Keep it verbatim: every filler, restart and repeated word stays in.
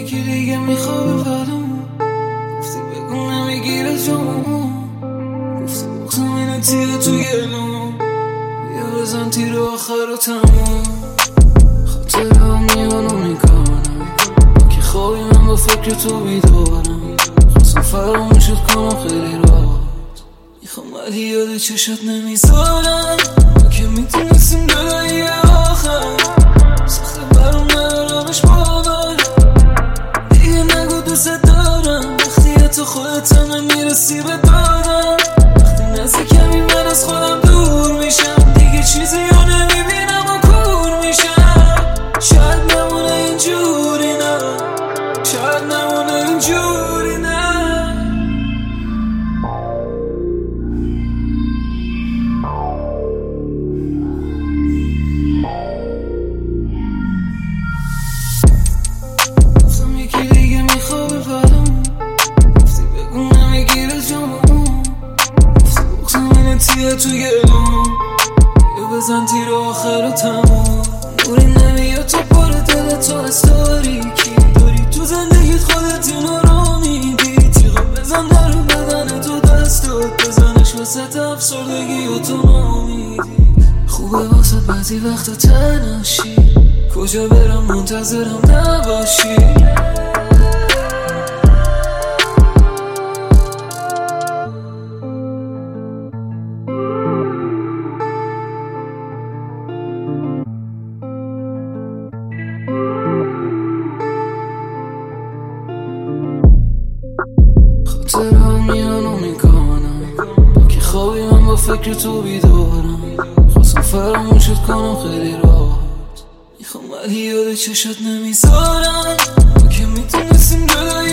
یکی دیگه میخوابه برامون. گفتی بگو نمیگیره جامون، گفتی بغزم اینه تیره تو گلوم، بیا بزن تیر آخر و تموم. خاطر هم میانو میکنم که خوابی من با فکر تو بیدارم. خواستم فراموشت کنم خیلی راحت، میخوام ولی یاد چشات نمیذارم. که میتونستیم جدایی آخر، سخته برام ندارمش باور. دیگه نگو دوست دارم وقتی تو خودت هم میرسی به دادم. وقتی نزدیکمی من از خودم دور میشم، دیگه چیزی رو نمیبینم و کور میشم. شاید نمونه اینجوری، نه شاید نمونه اینجوری، نه. گفتم یکی دیگه میخوابه برامون، گفتی بگو نمیگیره جامون، گفتی بغزم اینه تیره تو گلوم، بیا بزن تیر آخر و تموم. نوری نمیاد تو پر دل تو از تاریکی، داری تو زندگیت خودت اینو را میدی. تیغا بزن در بدن تو دستات، بزنش وسط افسردگی و تو نامیدی. خوبه واسه بعضی وقتا تنهاشی، کجا برم منتظرم نباشی. خاطر هم میانو میکنم که خوابی من با فکر تو بیدارم. خواستم فراموشت کنم خیلی راحت، میخوام ولی یاد چشات نمیذارم. که میتونستیم جدایی